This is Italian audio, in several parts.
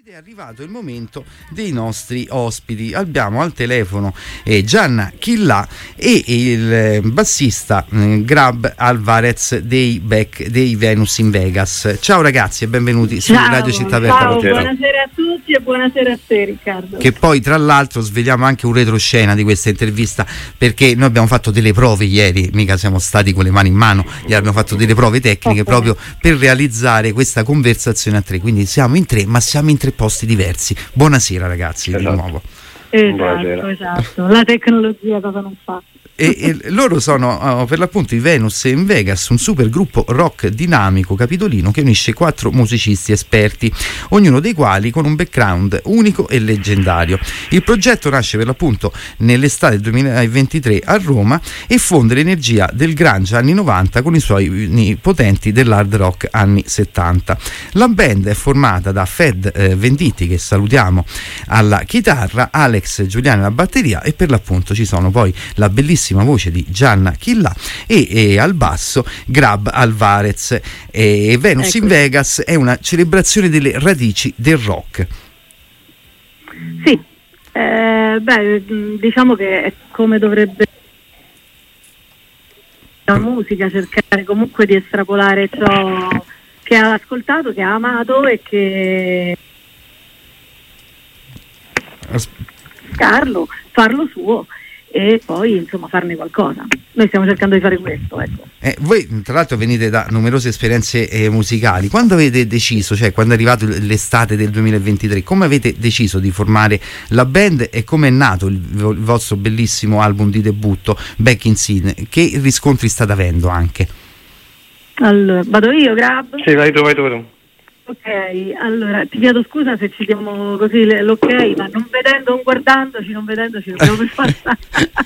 È arrivato il momento dei nostri ospiti. Abbiamo al telefono Gianna Chillà e il bassista Grab Alvarez dei Venus in Vegas. Ciao ragazzi e benvenuti su Radio Città Aperta. Ciao, buonasera a tutti e buonasera a te Riccardo. Che poi tra l'altro svegliamo anche un retroscena di questa intervista, perché noi abbiamo fatto delle prove ieri, mica siamo stati con le mani in mano, abbiamo fatto delle prove tecniche proprio per realizzare questa conversazione a tre, quindi siamo in tre ma siamo in tre posti diversi. Buonasera ragazzi, esatto. Di nuovo. Esatto, la tecnologia cosa non fa. E loro sono per l'appunto i Venus in Vegas, un super gruppo rock dinamico capitolino che unisce 4 musicisti esperti, ognuno dei quali con un background unico e leggendario. Il progetto nasce per l'appunto nell'estate 2023 a Roma e fonde l'energia del grunge anni 90 con i suoi potenti dell'hard rock anni 70. La band è formata da Fed Venditti, che salutiamo, alla chitarra, Alex Giuliani alla batteria e per l'appunto ci sono poi la bellissima voce di Gianna Chillà e al basso Grab Alvarez. Venus in Vegas è una celebrazione delle radici del rock. Sì, diciamo che è come dovrebbe la musica, cercare comunque di estrapolare ciò che ha ascoltato, che ha amato e che farlo suo e poi insomma farne qualcosa. Noi stiamo cercando di fare questo, ecco. Voi tra l'altro venite da numerose esperienze musicali. Quando avete deciso, cioè quando è arrivato l'estate del 2023, come avete deciso di formare la band e come è nato il vostro bellissimo album di debutto Back in Scene? Che riscontri state avendo anche? Allora, vado io, Grab? Sì, vai tu. Ok, allora ti chiedo scusa se ci diamo così l'ok, ma non guardandoci non dobbiamo per forza.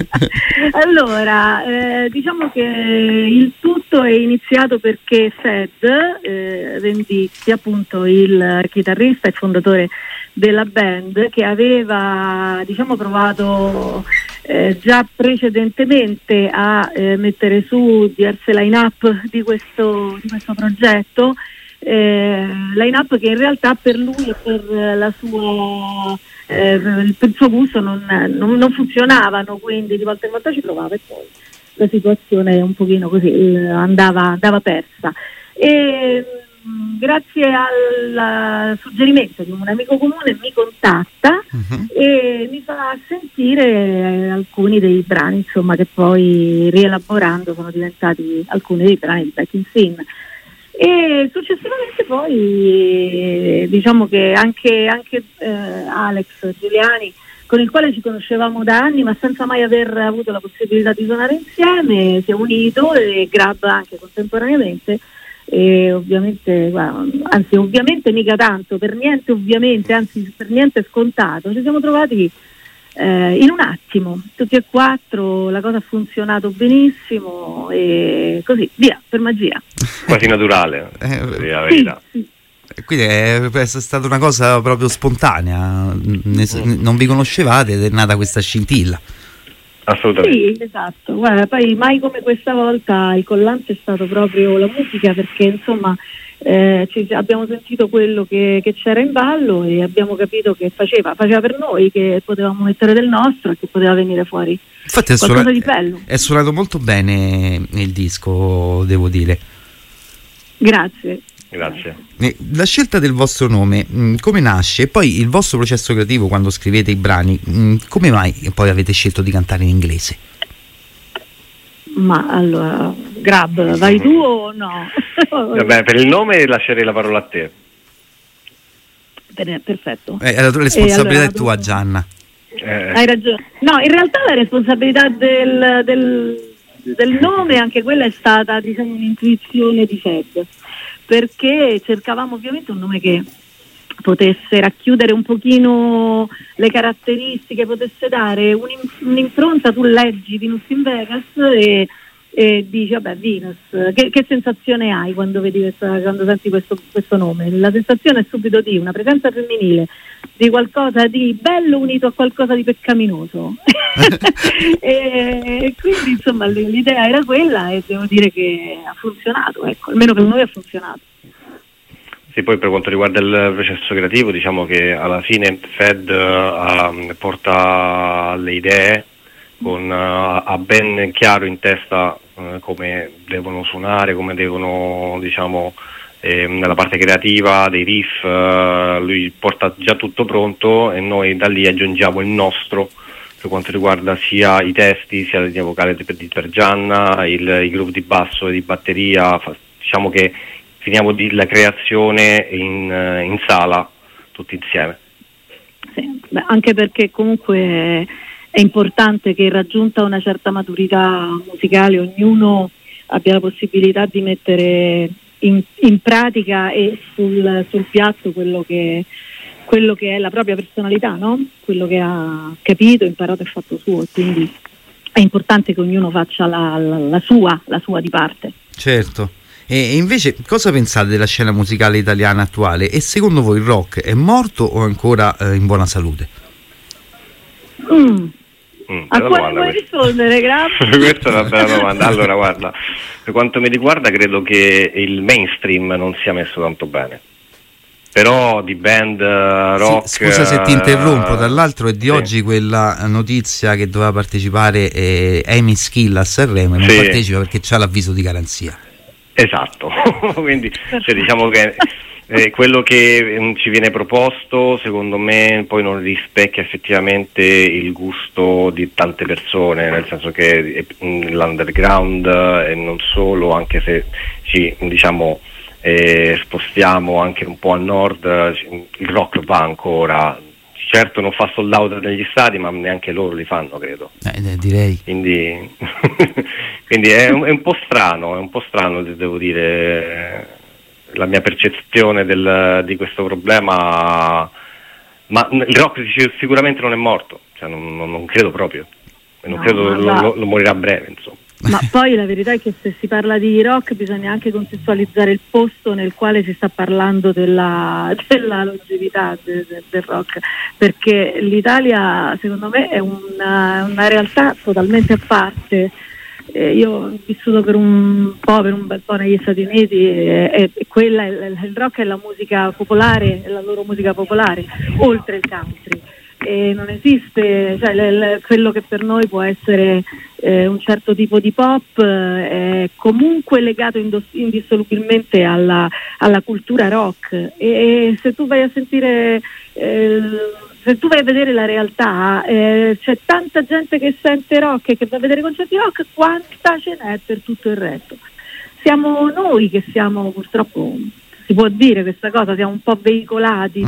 Allora, diciamo che il tutto è iniziato perché Fed Venditti, appunto il chitarrista e fondatore della band, che aveva provato già precedentemente a mettere su diverse line-up di questo progetto, line-up che in realtà per lui e per la sua per il suo gusto non funzionavano, quindi di volta in volta ci provava e poi la situazione un pochino così andava persa e grazie al suggerimento di un amico comune mi contatta e mi fa sentire alcuni dei brani, insomma, che poi rielaborando sono diventati alcuni dei brani di Back in Scene. E successivamente poi diciamo che anche Alex Giuliani, con il quale ci conoscevamo da anni ma senza mai aver avuto la possibilità di suonare insieme, si è unito, e Grab anche contemporaneamente, e ovviamente mica tanto, per niente ovviamente, anzi per niente scontato, ci siamo trovati in un attimo, tutti e 4, la cosa ha funzionato benissimo e così, via, per magia. Quasi naturale, la verità. Sì. Quindi è stata una cosa proprio spontanea, non vi conoscevate ed è nata questa scintilla. Assolutamente. Sì, esatto. Guarda, poi mai come questa volta il collante è stato proprio la musica, perché insomma abbiamo sentito quello che c'era in ballo e abbiamo capito che faceva per noi, che potevamo mettere del nostro e che poteva venire fuori. Infatti qualcosa di bello. È suonato molto bene il disco, devo dire. Grazie. La scelta del vostro nome, come nasce? E poi il vostro processo creativo quando scrivete i brani, come mai poi avete scelto di cantare in inglese? Ma allora, Grab, vai tu o no? Vabbè, per il nome lascerei la parola a te. Perfetto. La responsabilità è tua, Gianna. Hai ragione. No, in realtà la responsabilità del nome, anche quella è stata, un'intuizione di Fed, perché cercavamo ovviamente un nome che potesse racchiudere un pochino le caratteristiche, potesse dare un'impronta. Tu leggi Venus in Vegas e dici vabbè, Venus, che sensazione hai quando senti questo nome? La sensazione è subito di una presenza femminile, di qualcosa di bello unito a qualcosa di peccaminoso. e quindi insomma l'idea era quella e devo dire che ha funzionato, ecco, almeno per noi ha funzionato. Sì, poi per quanto riguarda il processo creativo, diciamo che alla fine Fed porta le idee ha ben chiaro in testa come devono suonare, come devono, diciamo, nella parte creativa dei riff, lui porta già tutto pronto e noi da lì aggiungiamo il nostro per quanto riguarda sia i testi, sia la linea vocale per Gianna, i groove di basso e di batteria. Diciamo che finiamo la creazione in sala tutti insieme. Sì, anche perché comunque è importante che, raggiunta una certa maturità musicale, ognuno abbia la possibilità di mettere in pratica e sul piatto quello che è la propria personalità, no? Quello che ha capito, imparato e fatto suo. Quindi è importante che ognuno faccia la sua di parte. Certo. E invece cosa pensate della scena musicale italiana attuale? E secondo voi il rock è morto o ancora in buona salute? A quale vuoi rispondere? Grazie. Questa è una bella domanda. Allora, guarda, per quanto mi riguarda credo che il mainstream non sia messo tanto bene. Però di band rock... Sì, scusa se ti interrompo, tra l'altro è di oggi quella notizia che doveva partecipare Amy Skill a Sanremo e non partecipa perché c'ha l'avviso di garanzia. Esatto, quindi diciamo che quello che ci viene proposto secondo me poi non rispecchia effettivamente il gusto di tante persone, nel senso che l'underground e non solo, anche se ci spostiamo anche un po' a nord, il rock va ancora. Certo non fa sold out negli stadi, ma neanche loro li fanno, credo. Direi. Quindi è un po' strano, devo dire, la mia percezione di questo problema, ma il rock sicuramente non è morto, cioè non credo proprio, e non credo lo morirà a breve, insomma. Ma poi la verità è che se si parla di rock bisogna anche contestualizzare il posto nel quale si sta parlando della longevità del rock, perché l'Italia secondo me è una realtà totalmente a parte. Io ho vissuto per un bel po' negli Stati Uniti e quella il rock è la musica popolare, è la loro musica popolare, oltre il country. E non esiste, cioè quello che per noi può essere un certo tipo di pop è comunque legato indissolubilmente alla cultura rock, e se tu vai a sentire se tu vai a vedere la realtà, c'è tanta gente che sente rock e che va a vedere concerti rock, quanta ce n'è per tutto il resto. Siamo noi che siamo, purtroppo si può dire questa cosa, siamo un po' veicolati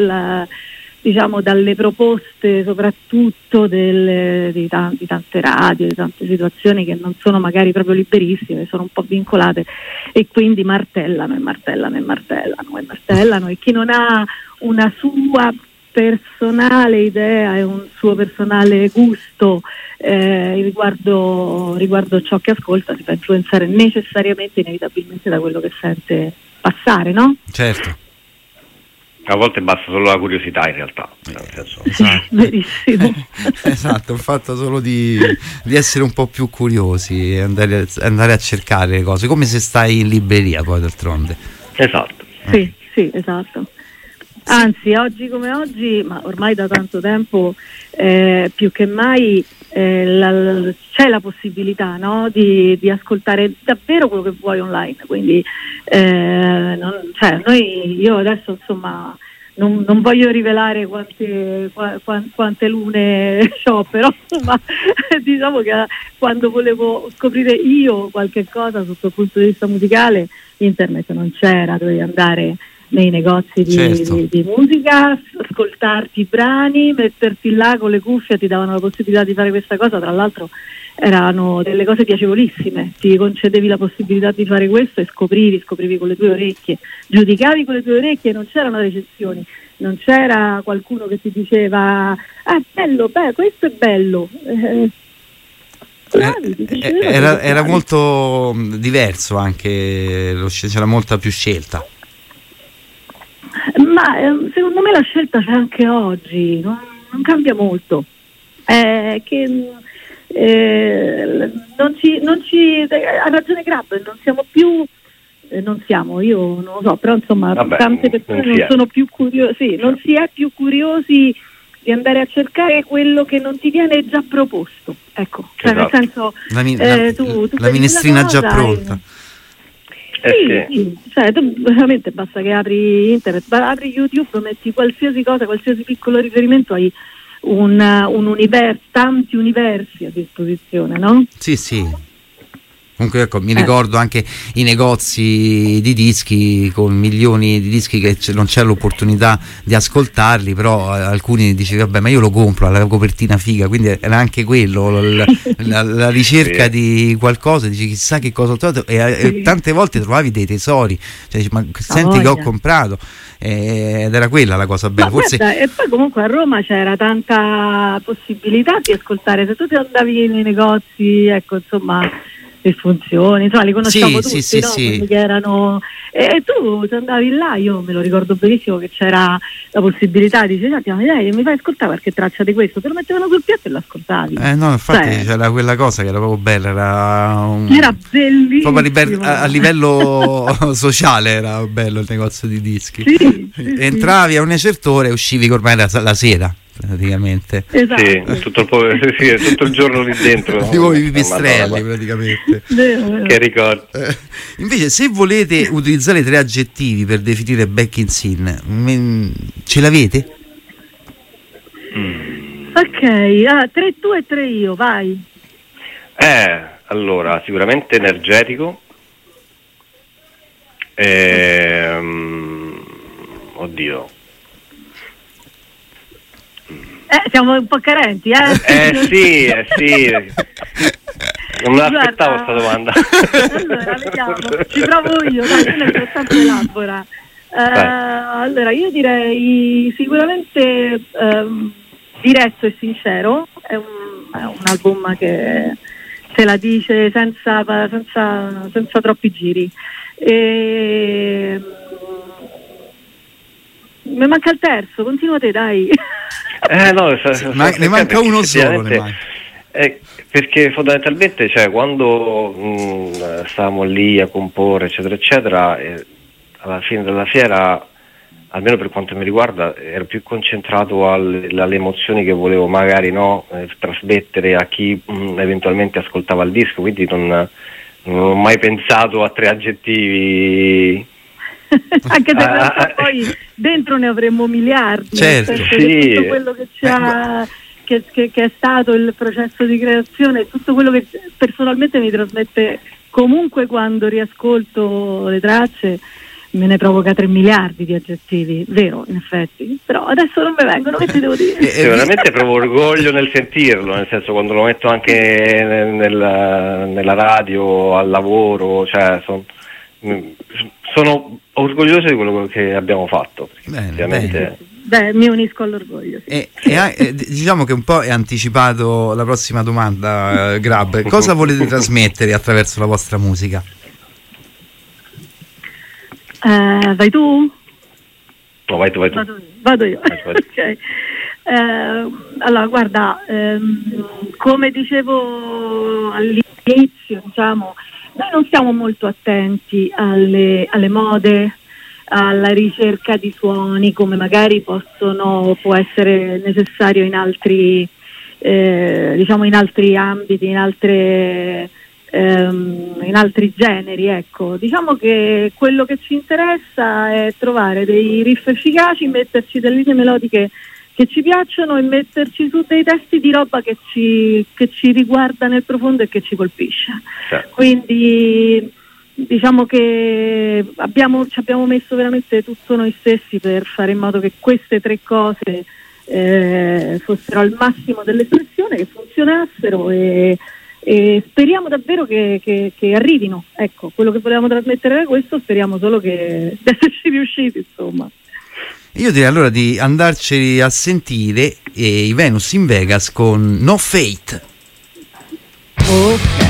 dalle proposte soprattutto di tante radio, di tante situazioni che non sono magari proprio liberissime, sono un po' vincolate, e quindi martellano, e chi non ha una sua personale idea e un suo personale gusto riguardo ciò che ascolta si fa influenzare necessariamente, inevitabilmente, da quello che sente passare, no? Certo. A volte basta solo la curiosità, in realtà. Esatto. Verissimo. Esatto, il fatto solo di essere un po' più curiosi e andare a cercare le cose, come se stai in libreria poi, d'altronde. Esatto. Sì, esatto. Anzi, oggi come oggi, ma ormai da tanto tempo, più che mai c'è la possibilità, no, di ascoltare davvero quello che vuoi online, quindi io adesso insomma non voglio rivelare quante lune ho, però insomma diciamo che quando volevo scoprire io qualche cosa sotto il punto di vista musicale, internet non c'era, dovevi andare nei negozi di musica, ascoltarti i brani, metterti là con le cuffie, ti davano la possibilità di fare questa cosa. Tra l'altro erano delle cose piacevolissime, ti concedevi la possibilità di fare questo e scoprivi con le tue orecchie, giudicavi con le tue orecchie, non c'erano recensioni, non c'era qualcuno che ti diceva bello, questo è bello. Era molto diverso anche, c'era molta più scelta. Ma secondo me la scelta c'è anche oggi, non cambia molto. Ha ragione Grab, non siamo più non siamo, io non lo so, però insomma tante persone non sono più curiosi, non si è più curiosi di andare a cercare quello che non ti viene già proposto, ecco, cioè nel senso tu la minestrina già pronta. Sì. Cioè, tu veramente basta che apri internet, apri YouTube, metti qualsiasi cosa, qualsiasi piccolo riferimento, hai un universo, tanti universi a disposizione, no? Sì. Comunque ecco, mi ricordo anche i negozi di dischi con milioni di dischi che non c'è l'opportunità di ascoltarli, però alcuni dici vabbè, ma io lo compro alla copertina figa, quindi era anche quello la ricerca di qualcosa, dici chissà che cosa ho trovato, e tante volte trovavi dei tesori, cioè dici, ma senti che ho comprato, ed era quella la cosa bella. Forse... guarda, e poi comunque a Roma c'era tanta possibilità di ascoltare, se tu ti andavi nei negozi, ecco, insomma, le funzioni, insomma, li conosciamo tutti, no? Quelli che erano, e tu andavi là, io me lo ricordo benissimo che c'era la possibilità di dire mi fai ascoltare qualche traccia di questo, te lo mettevano sul piatto e l'ascoltavi. No, infatti c'era quella cosa che era proprio bella, era bellissimo, proprio a livello sociale era bello il negozio di dischi. Sì, entravi a una certa ora e uscivi ormai la sera praticamente. Esatto. Sì, tutto il giorno lì dentro. Tipo i pipistrelli praticamente. Che ricordo. Invece, se volete utilizzare 3 aggettivi per definire Back in Scene, ce l'avete? Ok, 3 tu e 3 io, vai. Allora, sicuramente energetico. Oddio. Siamo un po' carenti, Sì. Non me l'aspettavo questa domanda. Allora, vediamo. Ci provo io, dai, io nel frattempo elabora. Allora, io direi sicuramente diretto e sincero. È un album che se la dice senza troppi giri. Mi manca il terzo, continua te, dai. Ne manca uno solo. Perché fondamentalmente, cioè, quando stavamo lì a comporre, eccetera, eccetera, alla fine della fiera, almeno per quanto mi riguarda, ero più concentrato alle emozioni che volevo magari trasmettere a chi eventualmente ascoltava il disco, quindi non ho mai pensato a 3 aggettivi. Anche se poi dentro ne avremmo miliardi, certo, sì. Tutto quello che che è stato il processo di creazione, tutto quello che personalmente mi trasmette comunque quando riascolto le tracce, me ne provoca 3 miliardi di aggettivi, vero, in effetti, però adesso non mi vengono, che ti devo dire? Sicuramente provo orgoglio nel sentirlo, nel senso, quando lo metto anche nella radio, al lavoro, cioè sono orgoglioso di quello che abbiamo fatto. Bene. Beh, mi unisco all'orgoglio. Sì. Diciamo che un po' è anticipato la prossima domanda, Grab. Cosa volete trasmettere attraverso la vostra musica? Vai tu? No, vai tu. Vado io. Ok. Allora, guarda, come dicevo all'inizio, diciamo, noi non stiamo molto attenti alle mode, alla ricerca di suoni come magari può essere necessario in altri in altri ambiti, in altri generi, ecco. Diciamo che quello che ci interessa è trovare dei riff efficaci, metterci delle linee melodiche che ci piacciono e metterci su dei testi di roba che ci riguarda nel profondo e che ci colpisce. Certo. Quindi diciamo che ci abbiamo messo veramente tutto noi stessi per fare in modo che queste 3 cose fossero al massimo dell'espressione, che funzionassero e speriamo davvero che arrivino. Ecco, quello che volevamo trasmettere era questo, speriamo solo di esserci riusciti, insomma. Io direi allora di andarci a sentire i Venus in Vegas con No Fate. Ok.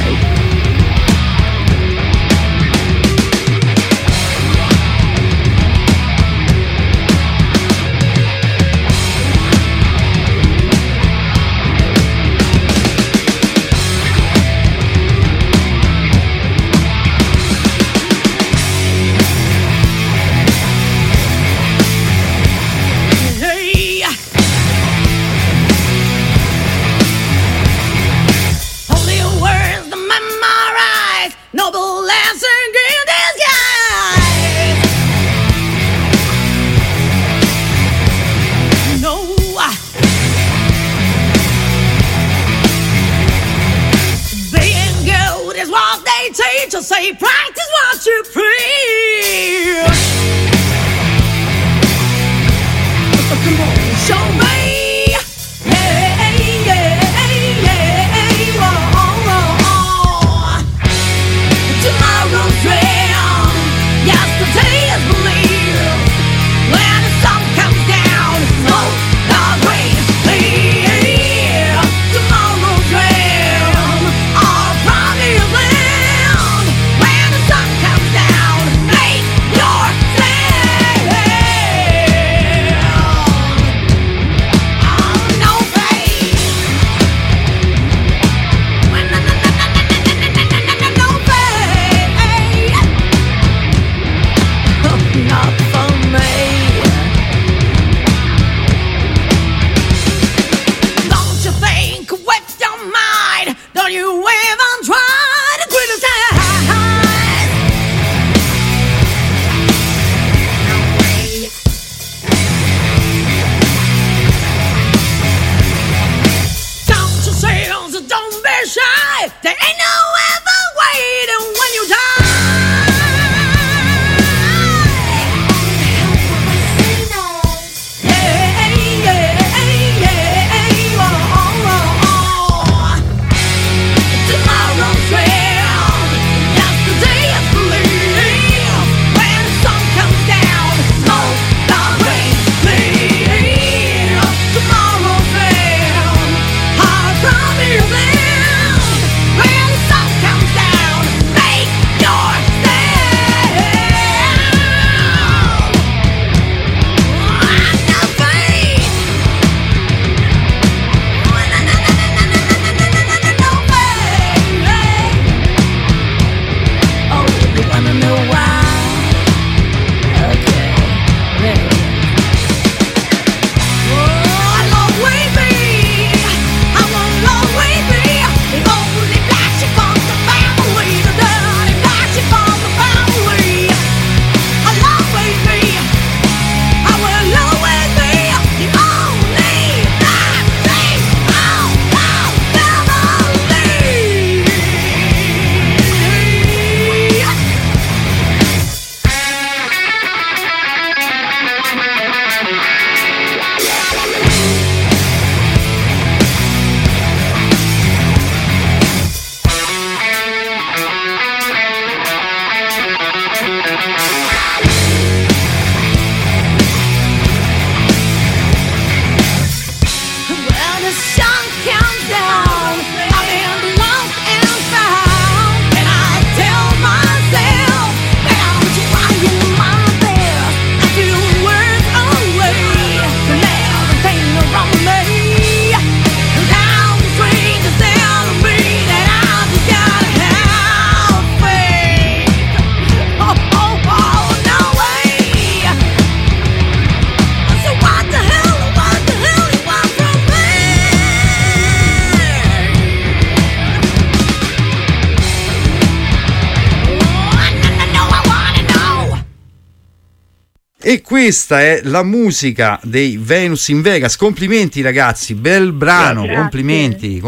E questa è la musica dei Venus in Vegas. Complimenti ragazzi, bel brano. Grazie. Complimenti.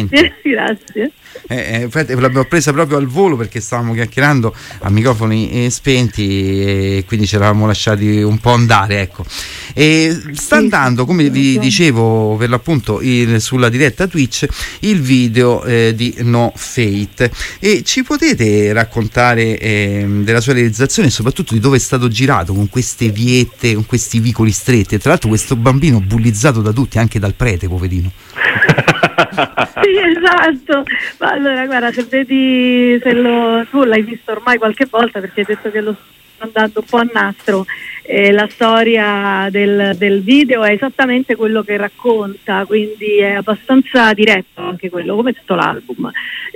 Grazie. Infatti l'abbiamo presa proprio al volo perché stavamo chiacchierando a microfoni spenti e quindi ci eravamo lasciati un po' andare, ecco. E sta andando, come vi dicevo per l'appunto sulla diretta Twitch, il video di No Fate, e ci potete raccontare della sua realizzazione e soprattutto di dove è stato girato, con queste viette, con questi vicoli stretti. Tra l'altro questo bambino bullizzato da tutti, anche dal prete, poverino. Sì, esatto. Ma allora guarda, se vedi, tu l'hai visto ormai qualche volta perché hai detto che lo sto andando un po' a nastro, la storia del video è esattamente quello che racconta, quindi è abbastanza diretto anche quello, come tutto l'album,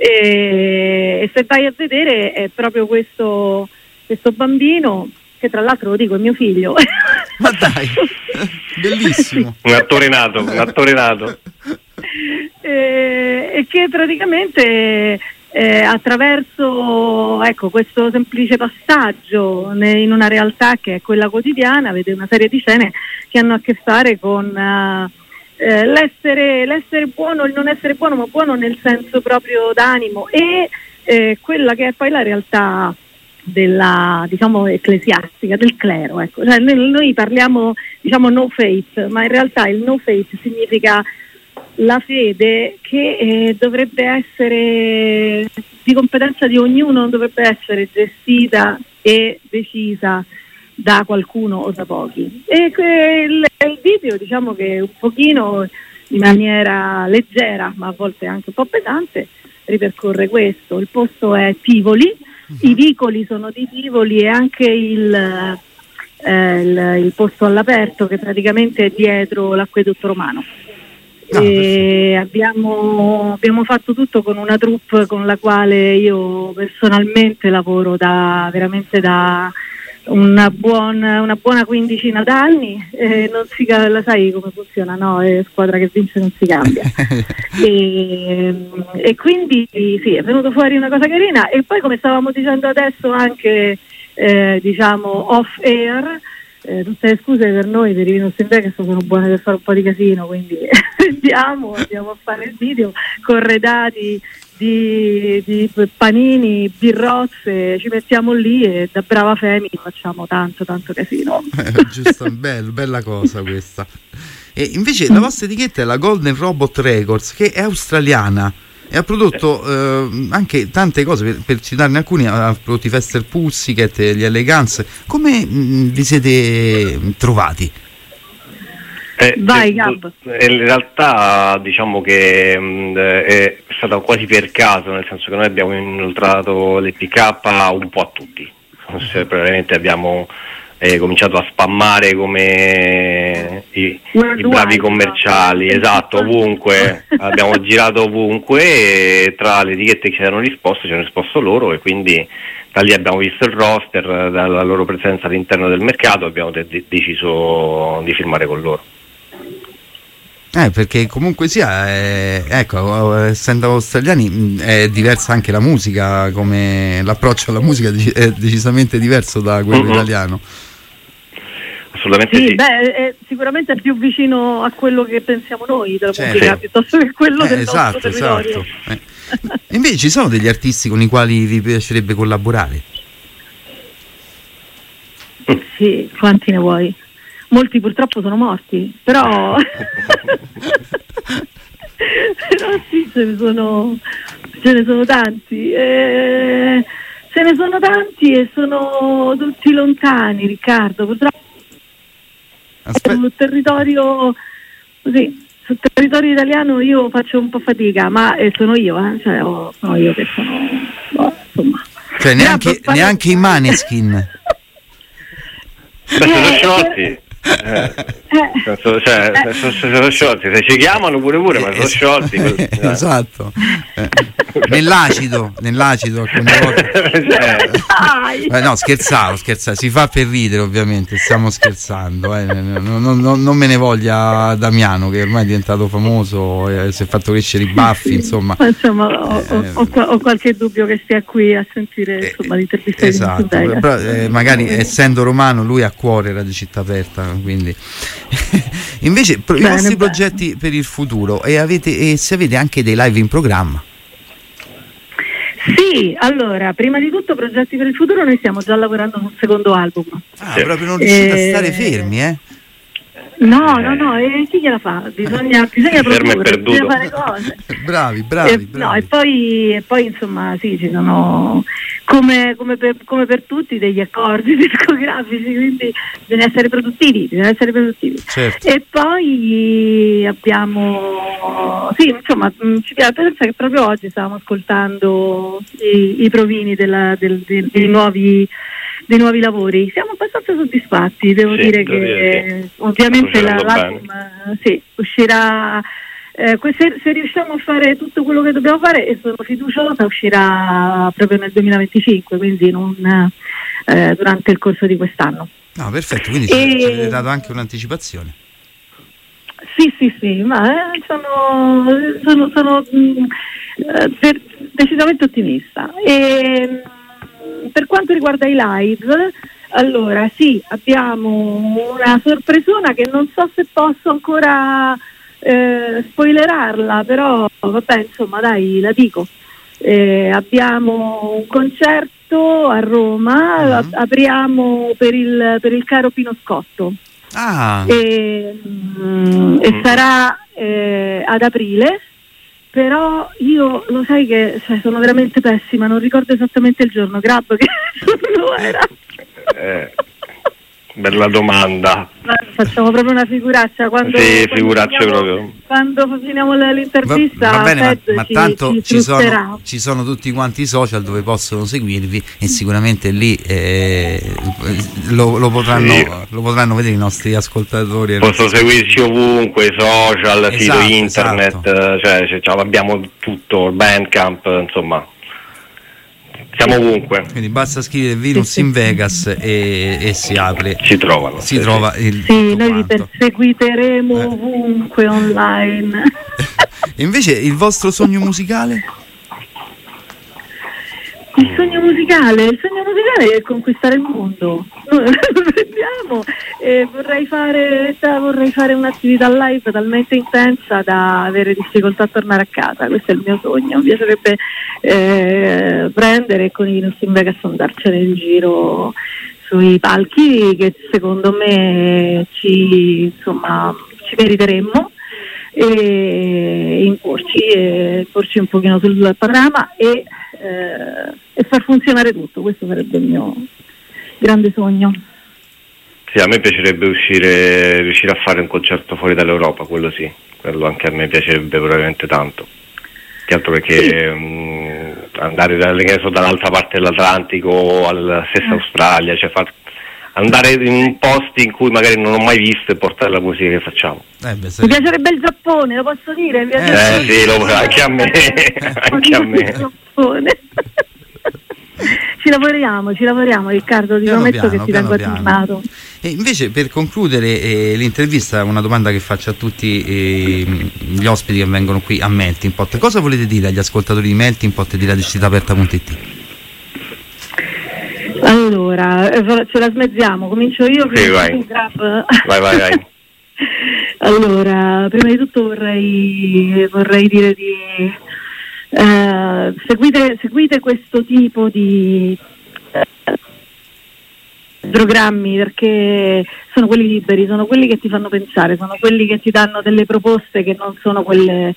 e se vai a vedere è proprio questo bambino, che tra l'altro lo dico è mio figlio. Ma dai, bellissimo. Sì. Un attore nato. E che praticamente attraverso questo semplice passaggio in una realtà che è quella quotidiana vede una serie di scene che hanno a che fare con l'essere buono, il non essere buono, ma buono nel senso proprio d'animo, e quella che è poi la realtà della diciamo ecclesiastica, del clero, ecco. Cioè, noi parliamo diciamo no faith, ma in realtà il no faith significa la fede che dovrebbe essere di competenza di ognuno, non dovrebbe essere gestita e decisa da qualcuno o da pochi. E il video diciamo che un pochino in maniera leggera, ma a volte anche un po' pesante, ripercorre questo. Il posto è Tivoli, i vicoli sono di Tivoli e anche il posto all'aperto che praticamente è dietro l'acquedotto romano. E abbiamo fatto tutto con una troupe con la quale io personalmente lavoro veramente da una buona quindicina d'anni, non si la sai come funziona, no? È squadra che vince non si cambia. e quindi sì, è venuto fuori una cosa carina. E poi, come stavamo dicendo adesso, anche diciamo off air, tutte le scuse per noi per i Venus in Vegas sono buone per fare un po' di casino, quindi andiamo a fare il video corredati di panini, birrozze, ci mettiamo lì e da brava femmina facciamo tanto casino. Giusto, bella cosa questa. E invece la vostra etichetta è la Golden Robot Records, che è australiana e ha prodotto anche tante cose, per citarne alcuni, ha prodotto i Fester Pussycat, gli Elegance. Come vi siete trovati? Vai Gab. In realtà diciamo che è stata quasi per caso, nel senso che noi abbiamo inoltrato le pick-up un po' a tutti. Probabilmente abbiamo cominciato a spammare come i bravi commerciali, esatto, ovunque. Abbiamo girato ovunque e tra le etichette che ci hanno risposto ci hanno risposto loro, e quindi da lì abbiamo visto il roster, dalla loro presenza all'interno del mercato abbiamo deciso di firmare con loro. Perché comunque sia, ecco, essendo australiani è diversa anche la musica, come l'approccio alla musica è decisamente diverso da quello italiano. Assolutamente sì. Beh, sicuramente è più vicino a quello che pensiamo noi della musica, piuttosto che quello del nostro territorio. Invece ci sono degli artisti con i quali vi piacerebbe collaborare? Sì, quanti ne vuoi? Molti purtroppo sono morti, però però sì, ce ne sono tanti, ce ne sono tanti e sono tutti lontani, Riccardo, purtroppo. Sul territorio italiano io faccio un po' fatica, ma sono io, cioè sono io che sono, insomma. Cioè neanche i Maneskin. Sono sciolti. Sono sciolti, se ci chiamano pure ma sono sciolti. Esatto. Nell'acido alcune volte. No, scherzavo, si fa per ridere, ovviamente, stiamo scherzando, non me ne voglia Damiano, che ormai è diventato famoso, si è fatto crescere i baffi, insomma. Ho qualche dubbio che stia qui a sentire l'intervista. Esatto, però, magari essendo romano lui ha cuore Radio Città Aperta, quindi invece i vostri progetti per il futuro, e se avete anche dei live in programma? Sì, allora, prima di tutto progetti per il futuro, noi stiamo già lavorando sul secondo album. Proprio non riuscite a stare fermi, No, chi gliela fa? Bisogna produrre, bisogna fare cose. Bravi. No, e poi insomma sì, ci sono come per tutti degli accordi discografici, quindi bisogna essere produttivi. Certo. E poi abbiamo ci piace, pensa che proprio oggi stavamo ascoltando i provini dei nuovi lavori. Siamo abbastanza soddisfatti, devo dire che ovviamente l'album uscirà, se riusciamo a fare tutto quello che dobbiamo fare, e sono fiduciosa, uscirà proprio nel 2025, quindi non durante il corso di quest'anno. No, perfetto, quindi ci avete dato anche un'anticipazione. Sì, ma sono decisamente ottimista. E per quanto riguarda i live, allora sì, abbiamo una sorpresona che non so se posso ancora spoilerarla, però vabbè, insomma, dai, la dico. abbiamo un concerto a Roma, apriamo per il caro Pino Scotto. E sarà ad aprile, però io lo sai che sono veramente pessima, non ricordo esattamente il giorno. Grab, che giorno era? Bella domanda. Facciamo proprio una figuraccia quando finiamo l'intervista. Va bene, ma tanto ci sono tutti quanti i social dove possono seguirvi, e sicuramente lì lo potranno vedere i nostri ascoltatori. Possono seguirci ovunque, social, sito internet, cioè abbiamo tutto, Bandcamp, insomma. Siamo ovunque. Quindi basta scrivere Venus in Vegas e si apre. Si trovano. Si trova il. Sì, noi vi perseguiteremo ovunque online. E invece il vostro sogno musicale? Il sogno musicale è conquistare il mondo. Noi lo vediamo, vorrei fare un'attività live talmente intensa da avere difficoltà a tornare a casa. Questo è il mio sogno. Mi piacerebbe prendere con i Venus in Vegas, andarcene in giro sui palchi che secondo me ci meriteremmo, e imporci un pochino sul panorama e far funzionare tutto. Questo sarebbe il mio grande sogno. Sì, a me piacerebbe riuscire a fare un concerto fuori dall'Europa, quello sì, quello anche a me piacerebbe veramente tanto. Che altro perché andare dall'altra parte dell'Atlantico alla stessa Australia, cioè andare in posti in cui magari non ho mai visto e portare la musica che facciamo. Mi piacerebbe il Giappone, lo posso dire? Sì, anche a me. Anche a me. Il Giappone. Ci lavoriamo Riccardo, ti prometto che ti tengo aggiornato. E invece, per concludere l'intervista, una domanda che faccio a tutti gli ospiti che vengono qui a Melting Pot: cosa volete dire agli ascoltatori di Melting Pot e di radiocittaaperta.it? Allora, ce la smezziamo, comincio io. Sì, vai. Vai. Allora, prima di tutto vorrei dire di seguite questo tipo di programmi, perché sono quelli liberi, sono quelli che ti fanno pensare, sono quelli che ti danno delle proposte che non sono quelle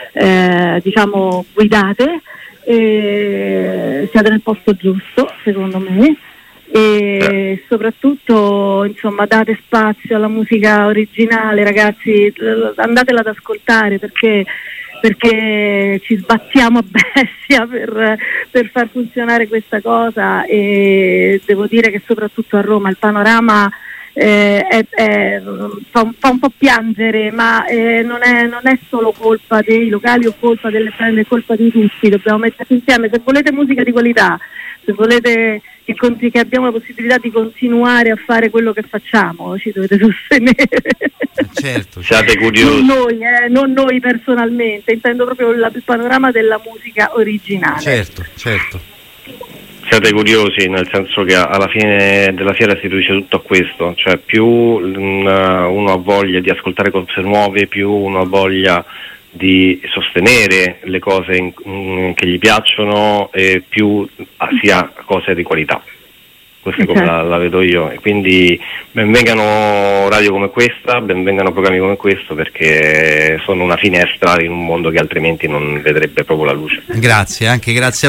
guidate. Siate nel posto giusto, secondo me, e soprattutto date spazio alla musica originale, ragazzi, andatela ad ascoltare, perché ci sbattiamo a bestia per far funzionare questa cosa, e devo dire che soprattutto a Roma il panorama fa un po' piangere, ma non è solo colpa dei locali o colpa delle band, è colpa di tutti. Dobbiamo metterci insieme. Se volete musica di qualità, se volete che abbiamo la possibilità di continuare a fare quello che facciamo, ci dovete sostenere. Certo. Siate curiosi. Non noi personalmente, intendo proprio il panorama della musica originale. Certo. Siate curiosi, nel senso che alla fine della fiera si riduce tutto a questo, cioè più uno ha voglia di ascoltare cose nuove, più uno ha voglia di sostenere le cose che gli piacciono, e più si ha cose di qualità. Questo è come la vedo io, e quindi benvengano radio come questa, benvengano programmi come questo, perché sono una finestra in un mondo che altrimenti non vedrebbe proprio la luce. Grazie, anche grazie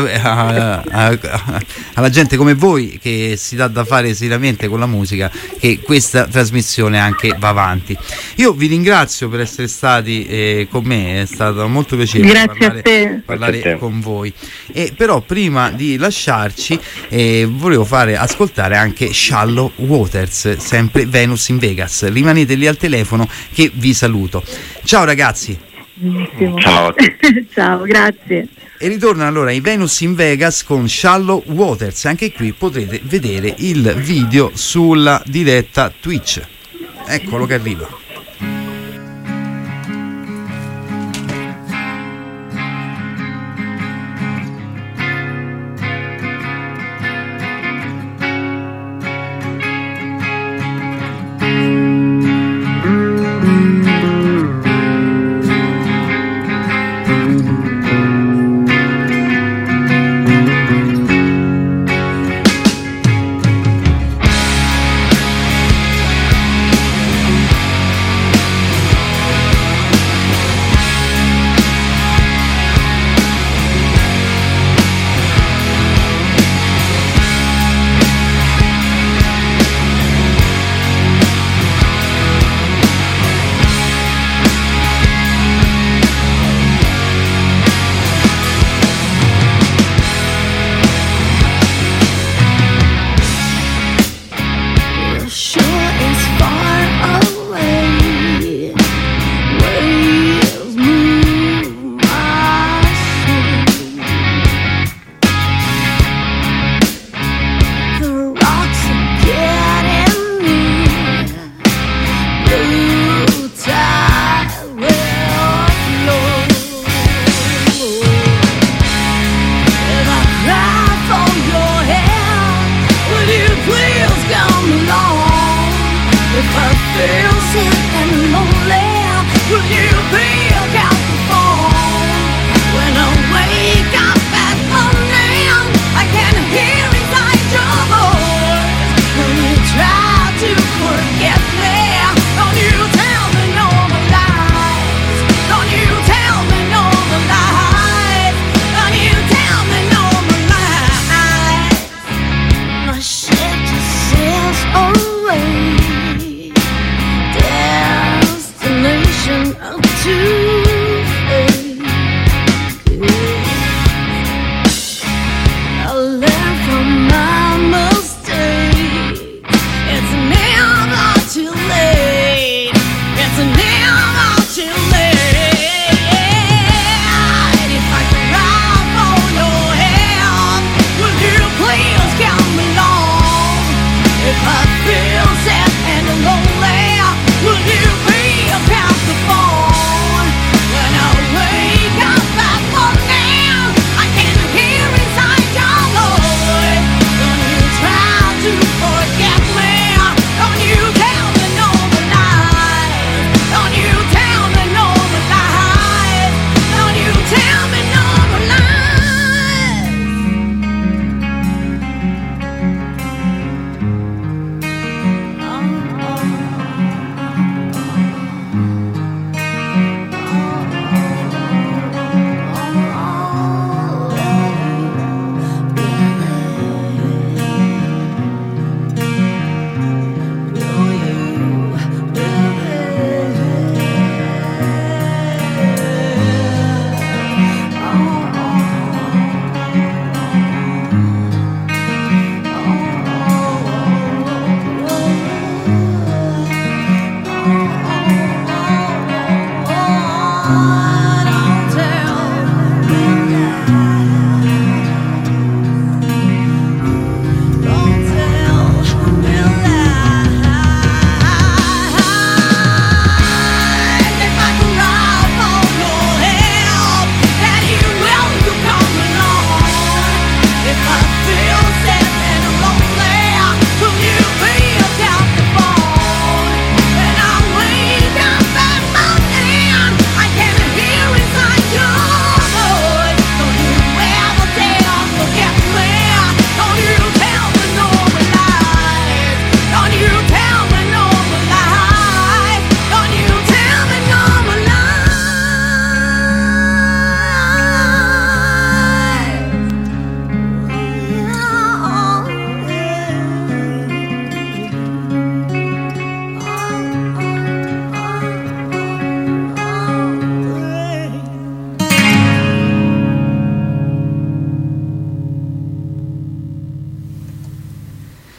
alla gente come voi che si dà da fare seriamente con la musica, che questa trasmissione anche va avanti. Io vi ringrazio per essere stati con me, è stato molto piacere parlare con voi. Però prima di lasciarci volevo fare ascoltare anche Shallow Waters, sempre Venus in Vegas. Rimanete lì al telefono che vi saluto. Ciao ragazzi. Ciao. Ciao, grazie. E ritornano allora i Venus in Vegas con Shallow Waters. Anche qui potrete vedere il video sulla diretta Twitch. Eccolo che arriva.